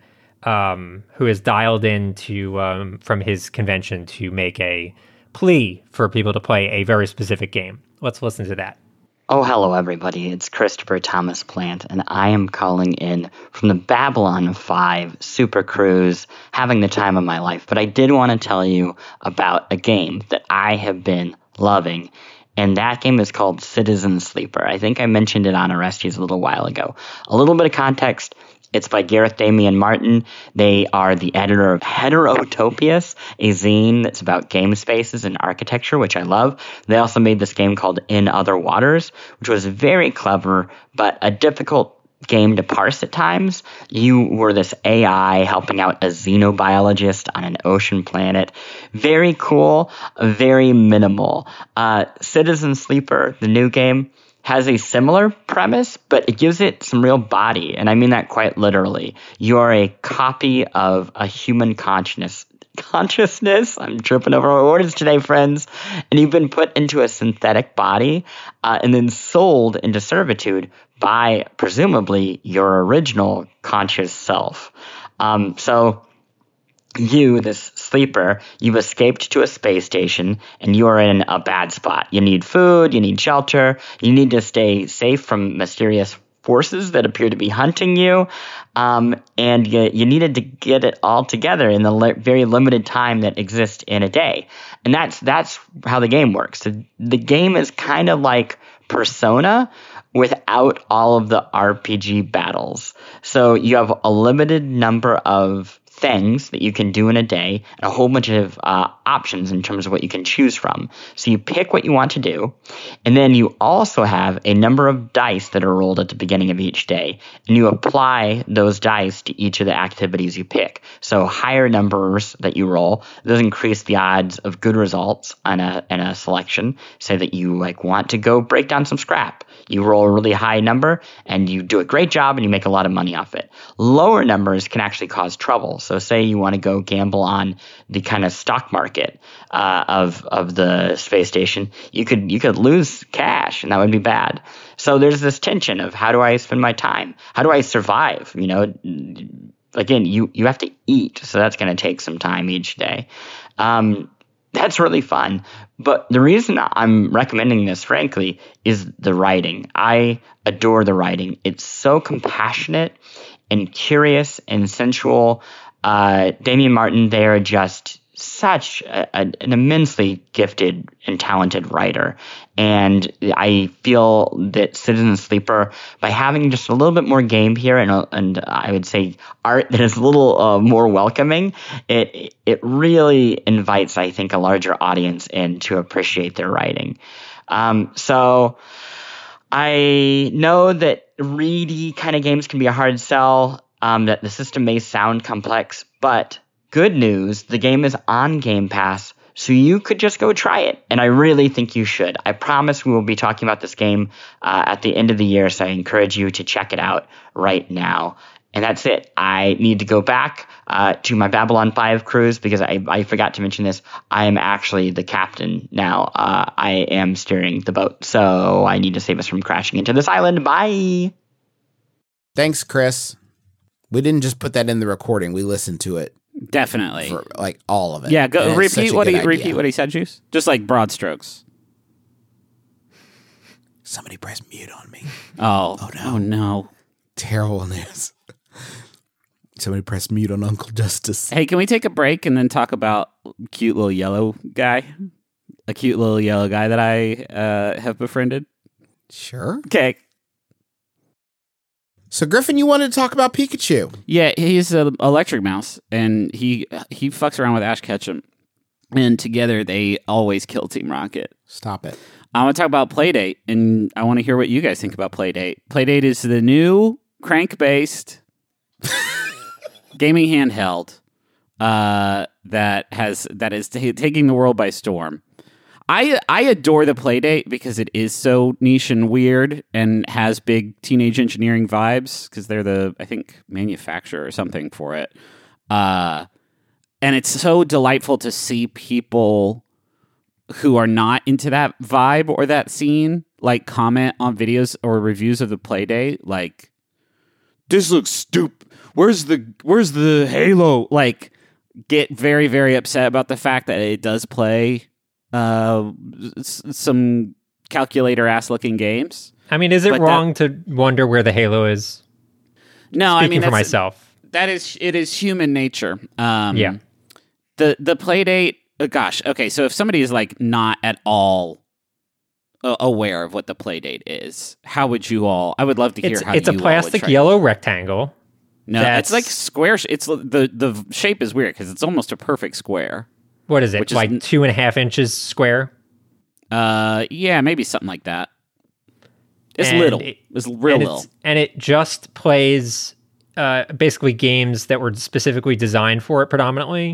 um, who is dialed in to, um, from his convention to make a plea for people to play a very specific game. Let's listen to that. Oh, hello, everybody. It's Christopher Thomas Plant, and I am calling in from the Babylon five Super Cruise, having the time of my life. But I did want to tell you about a game that I have been loving, and that game is called Citizen Sleeper. I think I mentioned it on Orestes a little while ago. A little bit of context. It's by Gareth Damian Martin. They are the editor of Heterotopias, a zine that's about game spaces and architecture, which I love. They also made this game called In Other Waters, which was very clever, but a difficult game to parse at times. You were this A I helping out a xenobiologist on an ocean planet. Very cool, very minimal. Uh, Citizen Sleeper, the new game, has a similar premise, but it gives it some real body, and I mean that quite literally. You are a copy of a human consciousness. Consciousness? I'm tripping over my words today, friends. And you've been put into a synthetic body uh, and then sold into servitude by, presumably, your original conscious self. Um, so... You, this sleeper, you've escaped to a space station, and you are in a bad spot. You need food, you need shelter, you need to stay safe from mysterious forces that appear to be hunting you, um, and you, you needed to get it all together in the li- very limited time that exists in a day. And that's that's how the game works. The, the game is kind of like Persona without all of the R P G battles. So you have a limited number of things that you can do in a day and a whole bunch of uh, options in terms of what you can choose from. So you pick what you want to do, and then you also have a number of dice that are rolled at the beginning of each day, and you apply those dice to each of the activities you pick. So higher numbers that you roll, those increase the odds of good results on a, in a selection. Say that you like want to go break down some scrap. You roll a really high number, and you do a great job, and you make a lot of money off it. Lower numbers can actually cause trouble. So say you want to go gamble on the kind of stock market uh, of of the space station, you could you could lose cash, and that would be bad. So there's this tension of how do I spend my time? How do I survive? You know, again, you you have to eat, so that's going to take some time each day. Um, That's really fun. But the reason I'm recommending this, frankly, is the writing. I adore the writing. It's so compassionate and curious and sensual. Uh, Damian Martin, they are just such a, a, an immensely gifted and talented writer. And I feel that Citizen Sleeper, by having just a little bit more game here and, a, and I would say art that is a little uh, more welcoming, it it really invites, I think, a larger audience in to appreciate their writing. Um, so I know that reedy kind of games can be a hard sell, um, that the system may sound complex, but good news, the game is on Game Pass, so you could just go try it, and I really think you should. I promise we will be talking about this game uh, at the end of the year, so I encourage you to check it out right now. And that's it. I need to go back uh, to my Babylon five cruise because I, I forgot to mention this. I am actually the captain now. Uh, I am steering the boat, so I need to save us from crashing into this island. Bye! Thanks, Chris. We didn't just put that in the recording. We listened to it. Definitely. For, like, all of it. Yeah, go And it's such repeat a what good he idea. repeat what he said, Juice. Just like broad strokes. Somebody press mute on me. Oh, Oh, no. oh no. Terrible news. Somebody press mute on Uncle Justice. Hey, can we take a break and then talk about cute little yellow guy? A cute little yellow guy that I uh, have befriended? Sure. Okay. So, Griffin, you wanted to talk about Pikachu. Yeah, he's an electric mouse, and he he fucks around with Ash Ketchum, and together they always kill Team Rocket. Stop it. I want to talk about Playdate, and I want to hear what you guys think about Playdate. Playdate is the new crank-based gaming handheld uh, that has that is t- taking the world by storm. I I adore the Playdate because it is so niche and weird and has big teenage engineering vibes because they're the, I think, manufacturer or something for it. Uh, and it's so delightful to see people who are not into that vibe or that scene like comment on videos or reviews of the Playdate, like this looks stupid. Where's the where's the Halo? Like, get very very upset about the fact that it does play uh, s- some calculator ass looking games. I mean, is it But wrong to wonder where the Halo is? No, Speaking I mean for that's- myself. That is it is human nature. Um, Yeah. The the Playdate. Oh gosh. Okay. So if somebody is like not at all uh, aware of what the Playdate is, how would you all? I would love to hear It's how it's you a all would plastic try- yellow rectangle. No, That's- it's like square. sh- It's the the shape is weird because it's almost a perfect square. What is it? Which is like n- two and a half inches square. Uh, yeah, maybe something like that. It's And little. it- It's real and little. It's, and it just plays uh, basically games that were specifically designed for it predominantly.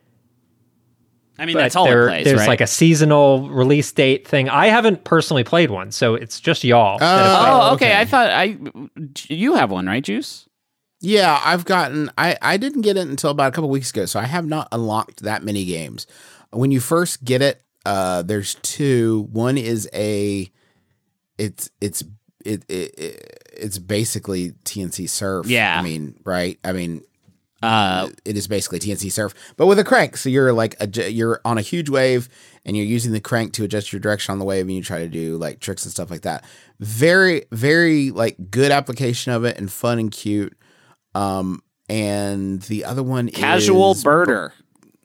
I mean, But that's all there- it plays, there's right? like a seasonal release date thing. I haven't personally played one, so it's just y'all. that have played it. oh, okay. okay. I thought I. You have one, right, Juice? Yeah, I've gotten. I I didn't get it until about a couple weeks ago, so I have not unlocked that many games. When you first get it, uh, there's two. One is a. It's it's it, it, it it's basically T N C Surf. Yeah. I mean, right? I mean, Uh, it is basically T N C Surf, but with a crank. So you're like a, you're on a huge wave, and you're using the crank to adjust your direction on the wave, and you try to do like tricks and stuff like that. Very, very like good application of it, and fun and cute. Um, and the other one casual is birder.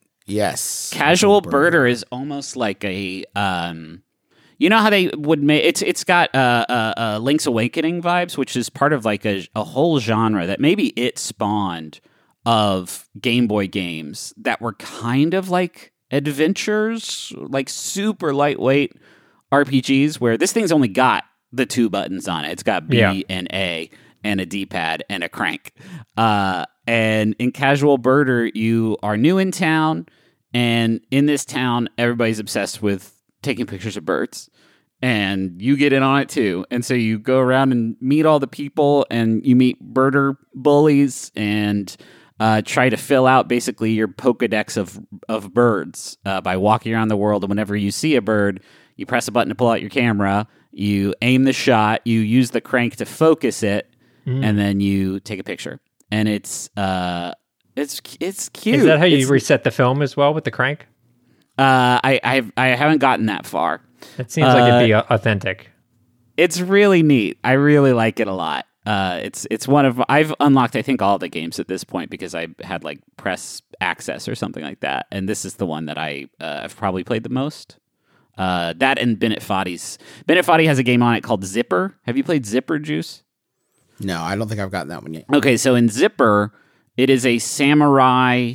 Yes, Casual birder is almost like a. Um, you know how they would make it's it's got uh, uh, uh, Link's Awakening vibes, which is part of like a a whole genre that maybe it spawned of Game Boy games that were kind of like adventures, like super lightweight R P Gs, where this thing's only got the two buttons on it. It's got B Yeah. and A and a D-pad and a crank. Uh, and in Casual Birder, you are new in town, and in this town, everybody's obsessed with taking pictures of birds. And you get in on it too. And so you go around and meet all the people, and you meet birder bullies, and uh, try to fill out basically your Pokedex of of birds uh, by walking around the world. And whenever you see a bird, you press a button to pull out your camera, you aim the shot, you use the crank to focus it, Mm. and then you take a picture. And it's uh, it's it's cute. Is that how you It's- reset the film as well with the crank? Uh, I I've, I haven't gotten that far. It seems like it'd be Uh, au- authentic. It's really neat. I really like it a lot. Uh, it's it's one of I've unlocked I think all the games at this point because I had like press access or something like that, and this is the one that I uh, have probably played the most. Uh, that and Bennett Foddy's. Bennett Foddy has a game on it called Zipper. Have you played Zipper, Juice? No, I don't think I've gotten that one yet. Okay, so in Zipper, it is a samurai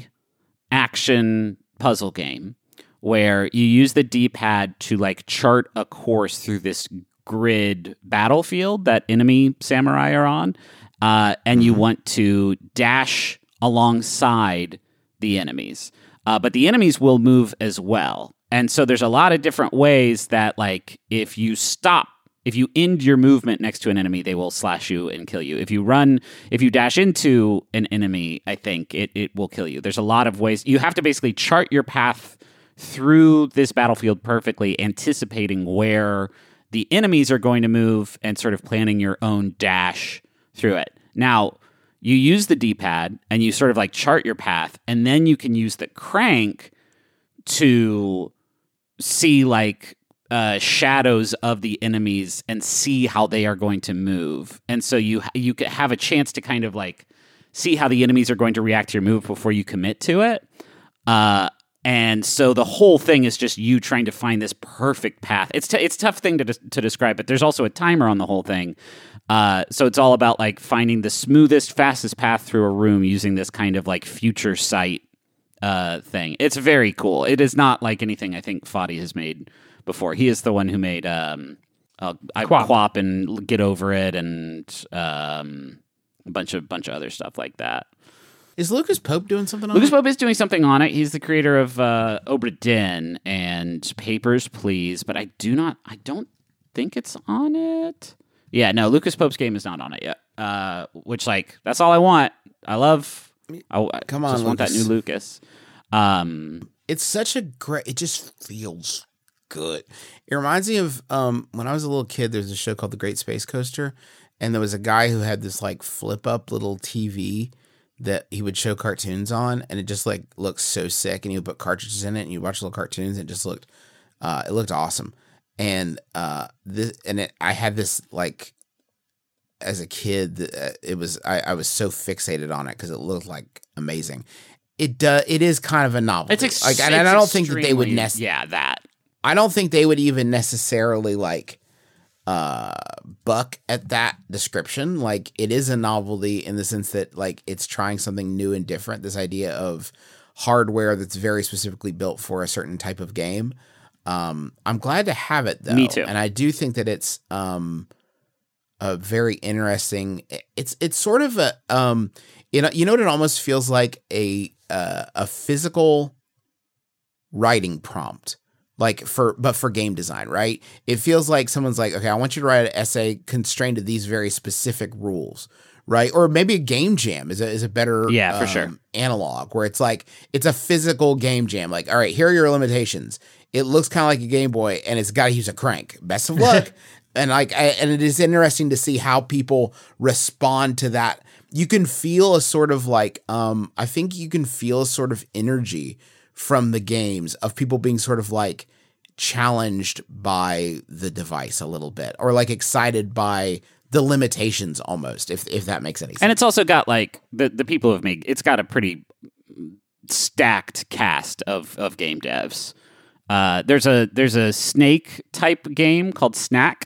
action puzzle game where you use the D-pad to like chart a course through this grid battlefield that enemy samurai are on, uh, and you want to dash alongside the enemies. Uh, but the enemies will move as well. And so there's a lot of different ways that, like, if you stop, if you end your movement next to an enemy, they will slash you and kill you. If you run, if you dash into an enemy, I think it, it will kill you. There's a lot of ways. You have to basically chart your path through this battlefield perfectly, anticipating where the enemies are going to move and sort of planning your own dash through it. Now, you use the D-pad and you sort of like chart your path, and then you can use the crank to see like uh, shadows of the enemies and see how they are going to move. And so you you can have a chance to kind of like see how the enemies are going to react to your move before you commit to it. Uh, and so the whole thing is just you trying to find this perfect path. It's t- it's a tough thing to de- to describe, but there's also a timer on the whole thing. Uh, so it's all about like finding the smoothest, fastest path through a room using this kind of like future sight uh, thing. It's very cool. It is not like anything I think Foddy has made before. He is the one who made um, uh, I Quap. Quap and Get Over It and um, a bunch of bunch of other stuff like that. Is Lucas Pope doing something on Lucas it? Pope is doing something on it. He's the creator of uh, Obra Dinn and Papers, Please, but I do not, I don't think it's on it. Yeah, no, Lucas Pope's game is not on it yet. Uh, which, like, that's all I want. I love. I, I Come on, just want that Lucas. new Lucas. Um, It's such a great. It just feels good. It reminds me of um, when I was a little kid, there's a show called The Great Space Coaster, and there was a guy who had this like flip up little T V that he would show cartoons on, and it just like looked so sick, and he would put cartridges in it, and you watch little cartoons, and it just looked, uh, it looked awesome. And uh, this, and it, I had this like, as a kid, it was I, I was so fixated on it because it looked like amazing. It does. It is kind of a novelty. It's ex- like, and it's I don't think that they would extremely- necessarily. Yeah, that. I don't think they would even necessarily like uh, buck at that description. Like, it is a novelty in the sense that like it's trying something new and different. This idea of hardware that's very specifically built for a certain type of game. Um, I'm glad to have it though. Me too. And I do think that it's um, a very interesting. It's it's sort of a um, you know you know what it almost feels like a uh, a physical writing prompt. Like for, but for game design, right? It feels like someone's like, okay, I want you to write an essay constrained to these very specific rules, right? Or maybe a game jam is a, is a better Yeah, for um, sure. analog where it's like, it's a physical game jam. Like, all right, here are your limitations. It looks kind of like a Game Boy and it's got to use a crank. Best of luck. And like, I, and it is interesting to see how people respond to that. You can feel a sort of like, um, I think you can feel a sort of energy from the games of people being sort of like challenged by the device a little bit, or like excited by the limitations almost, if if that makes any sense. And it's also got like the, the people who have made it's got a pretty stacked cast of, of game devs. Uh, there's a there's a Snake type game called Snack,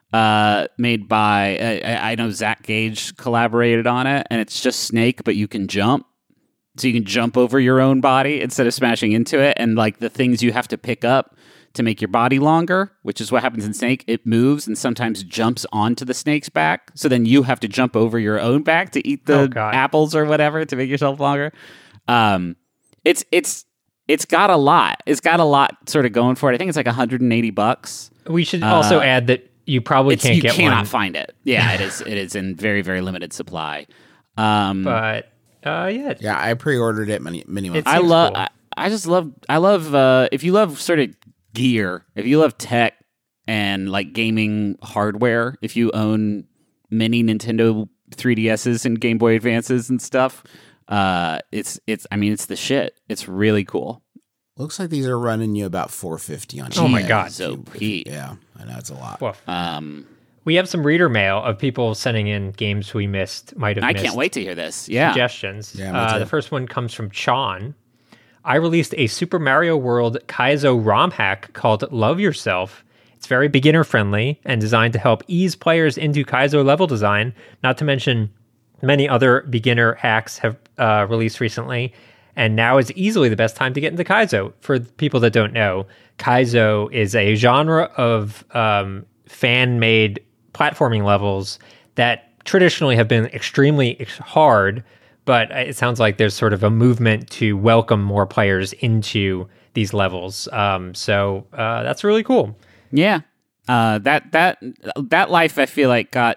uh, made by I, I know Zach Gage collaborated on it, and it's just Snake, but you can jump. So you can jump over your own body instead of smashing into it. And like the things you have to pick up to make your body longer, which is what happens in Snake, it moves and sometimes jumps onto the snake's back. So then you have to jump over your own back to eat the Oh, God. apples or whatever to make yourself longer. Um, it's it's it's got a lot. It's got a lot sort of going for it. I think it's like one hundred eighty bucks. We should also Uh, add that you probably It's, can't you get cannot one, find it. Yeah, it is. It is in very very limited supply. Um, but uh, yeah, yeah, I pre-ordered it many many months. It's- I seems love. cool. I, I just love. I love. Uh, if you love sort of gear, if you love tech and like gaming hardware, if you own many Nintendo three D S's and Game Boy Advances and stuff, uh, it's it's. I mean, it's the shit. It's really cool. Looks like these are running you about four fifty on. Oh my eBay. God. So Pete. Yeah, I know it's a lot. Well, Um, we have some reader mail of people sending in games we missed, might have I missed. can't wait to hear this. Yeah. Suggestions. Yeah, me uh, too. the first one comes from Sean. I released a Super Mario World Kaizo ROM hack called Love Yourself. It's very beginner friendly and designed to help ease players into Kaizo level design, not to mention many other beginner hacks have uh, released recently. And now is easily the best time to get into Kaizo. For people that don't know, Kaizo is a genre of um, fan-made platforming levels that traditionally have been extremely ex- hard, but it sounds like there's sort of a movement to welcome more players into these levels. Um, so uh, that's really cool. Yeah. Uh, that that that life I feel like got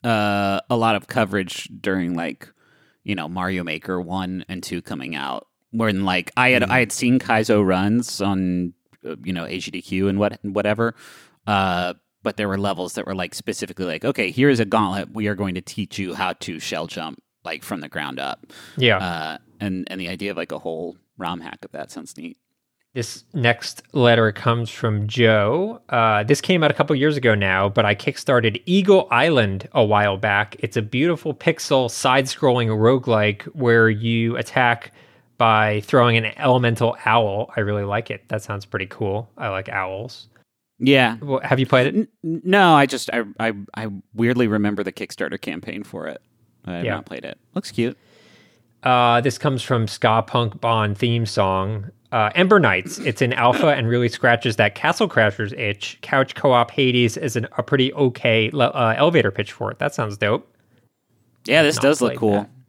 uh, a lot of coverage during like you know Mario Maker one and two coming out. When like I had I had seen Kaizo runs on uh, you know H D Q and what whatever, uh, but there were levels that were like specifically like, okay, here's a gauntlet. We are going to teach you how to shell jump like from the ground up. Yeah. Uh, and and the idea of like a whole ROM hack of that sounds neat. This next letter comes from Joe. Uh, this came out a couple years ago now, but I kickstarted Eagle Island a while back. It's a beautiful pixel side-scrolling roguelike where you attack by throwing an elemental owl. I really like it. That sounds pretty cool. I like owls. Yeah. Well, have you played it? N- no, I just I, I I weirdly remember the Kickstarter campaign for it. I have Yeah. not played it. Looks cute. Uh, this comes from Ska Punk Bond theme song. Uh, Ember Knights. It's in alpha and really scratches that Castle Crashers itch. Couch co-op Hades is an, a pretty okay le- uh, elevator pitch for it. That sounds dope. Yeah, this Not does look played cool. that.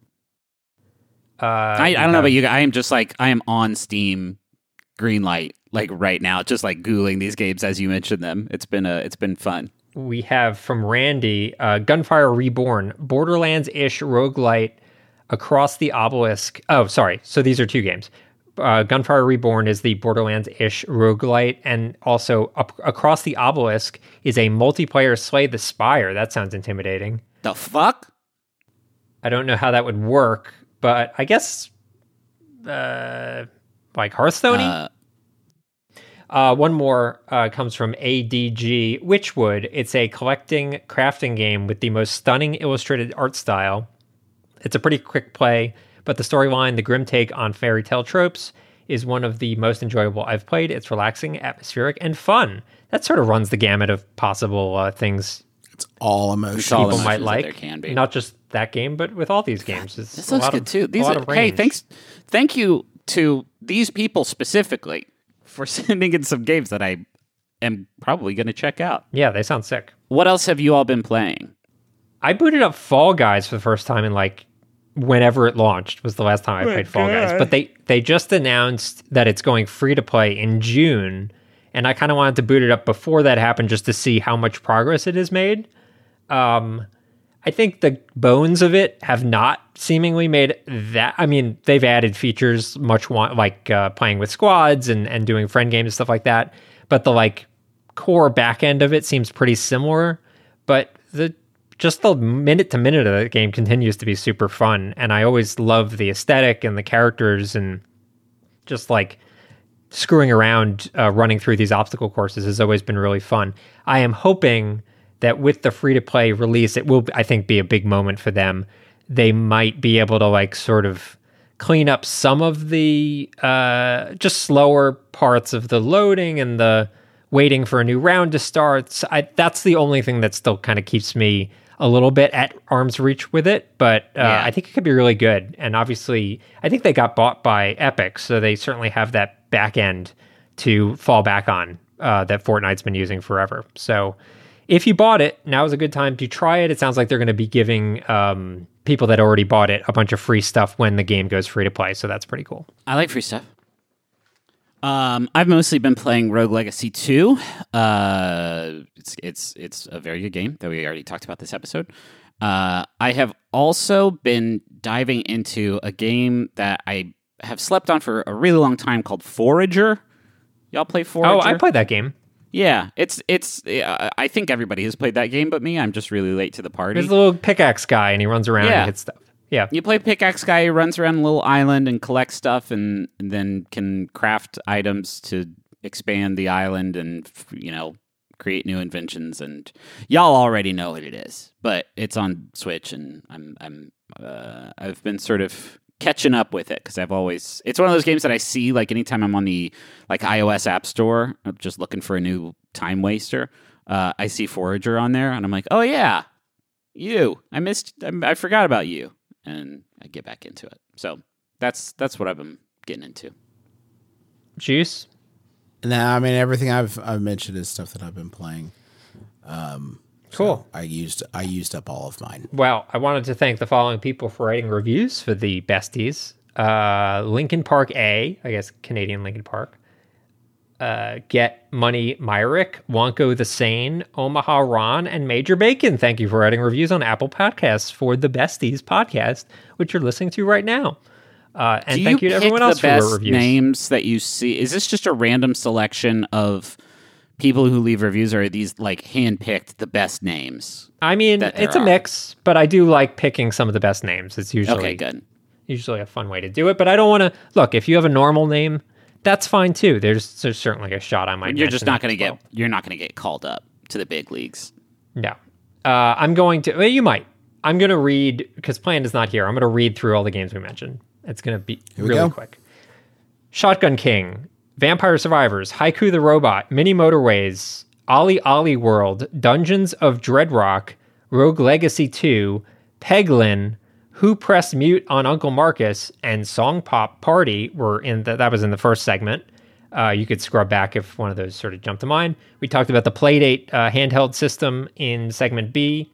Uh, I, I don't know about you. I am just like I am on Steam Greenlight like right now, just like googling these games as you mentioned them. It's been a it's been fun. We have from Randy, uh, Gunfire Reborn, Borderlands-ish roguelite across the obelisk. Oh, sorry. So these are two games. uh, Gunfire Reborn is the Borderlands-ish roguelite, and also up, Across the Obelisk is a multiplayer Slay the Spire. That sounds intimidating. The fuck? I don't know how that would work, but I guess uh, like Hearthstone-y? Uh, Uh, one more uh, comes from A D G Witchwood. It's a collecting crafting game with the most stunning illustrated art style. It's a pretty quick play, but the storyline, the grim take on fairy tale tropes, is one of the most enjoyable I've played. It's relaxing, atmospheric, and fun. That sort of runs the gamut of possible uh, things It's all emotion. It's all people emotions might that like. there can be. Not just that game, but with all these games. It's This a looks lot good of, too. a These lot are, of hey, range. thanks, thank you to these people specifically for sending in some games that I am probably going to check out. Yeah, they sound sick. What else have you all been playing? I booted up Fall Guys for the first time in like whenever it launched was the last time I played Fall Guys. But they they just announced that it's going free to play in June, and I kind of wanted to boot it up before that happened just to see how much progress it has made. Um, I think the bones of it have not seemingly made that. I mean, they've added features much want, like uh, playing with squads and and doing friend games and stuff like that. But the like core back end of it seems pretty similar. But the just the minute to minute of the game continues to be super fun, and I always love the aesthetic and the characters, and just like screwing around, uh, running through these obstacle courses has always been really fun. I am hoping that with the free to play release, it will, I think, be a big moment for them. They might be able to like sort of clean up some of the uh, just slower parts of the loading and the waiting for a new round to start. So I, that's the only thing that still kind of keeps me a little bit at arm's reach with it, but uh, Yeah. I think it could be really good. And obviously, I think they got bought by Epic, so they certainly have that back end to fall back on uh, that Fortnite's been using forever. So if you bought it, now is a good time to try it. It sounds like they're going to be giving um, people that already bought it a bunch of free stuff when the game goes free to play, so that's pretty cool. I like free stuff. Um, I've mostly been playing Rogue Legacy two. Uh, it's it's it's a very good game that we already talked about this episode. Uh, I have also been diving into a game that I have slept on for a really long time called Forager. Y'all play Forager? Oh, I played that game. Yeah, it's it's. Uh, I think everybody has played that game, but me. I'm just really late to the party. There's a little pickaxe guy, and he runs around Yeah. and hits stuff. Yeah. You play pickaxe guy who runs around a little island and collects stuff, and, and then can craft items to expand the island and, you know, create new inventions. And y'all already know what it is, but it's on Switch, and I'm I'm uh, I've been sort of catching up with it because I've always it's one of those games that I see like anytime I'm on the like iOS App Store, I'm just looking for a new time waster. Uh, I see Forager on there, and I'm like, oh yeah, you. I missed. I, I forgot about you. And I get back into it. So that's that's what I've been getting into. Juice? No, I mean everything I've I've mentioned is stuff that I've been playing. Um, Cool. so I used I used up all of mine. Well, I wanted to thank the following people for writing reviews for the besties. Uh, Lincoln Park A, I guess Canadian Lincoln Park. Uh, Get Money Myrick, Wonko the Sane, Omaha Ron, and Major Bacon. Thank you for writing reviews on Apple Podcasts for the Besties podcast, which you're listening to right now. Uh, and Do thank you you to pick everyone the else who best wrote reviews. names that you see? Is this just a random selection of people who leave reviews, or are these like handpicked the best names? I mean, that there it's a are? mix, but I do like picking some of the best names. It's usually Okay, good. usually a fun way to do it. But I don't want to look. If you have a normal name, that's fine too. There's there's certainly a shot I might. You're just mention not it going to as get well. you're not going to get called up to the big leagues. No. Uh, I'm going to. Well, you might. I'm going to read because Plant is not here. I'm going to read through all the games we mentioned. It's going to be Here we really go. quick. Shotgun King, Vampire Survivors, Haiku the Robot, Mini Motorways, Ollie Ollie World, Dungeons of Dreadrock, Rogue Legacy two, Peglin, Who Pressed Mute on Uncle Marcus, and Song Pop Party were in the, that was in the first segment. Uh, you could scrub back if one of those sort of jumped to mind. We talked about the Playdate uh, handheld system in segment B.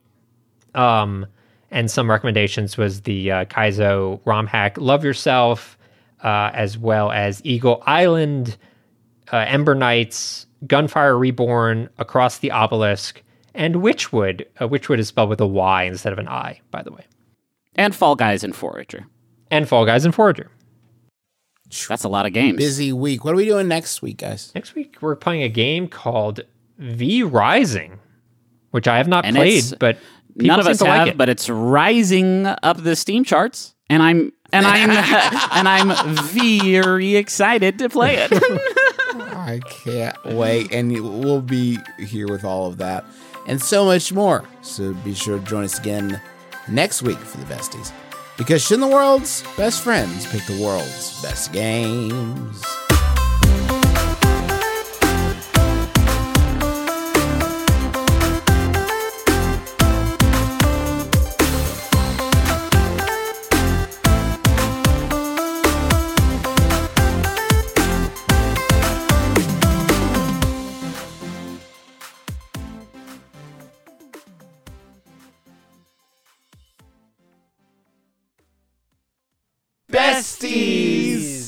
Um, and some recommendations was the uh, Kaizo ROM hack Love Yourself, uh, as well as Eagle Island, uh, Ember Knights, Gunfire Reborn, Across the Obelisk, and Witchwood. Uh, Witchwood is spelled with a Y instead of an I, by the way. And Fall Guys and Forager. And Fall Guys and Forager. That's a lot of games. Busy week. What are we doing next week, guys? Next week, we're playing a game called V Rising, which I have not And played, it's- but people None of seem us to like have, it. but it's rising up the Steam charts, and I'm and I'm and I'm very excited to play it. I can't wait. And we'll be here with all of that and so much more. So be sure to join us again next week for the besties. Because shouldn't the world's best friends pick the world's best games? Besties!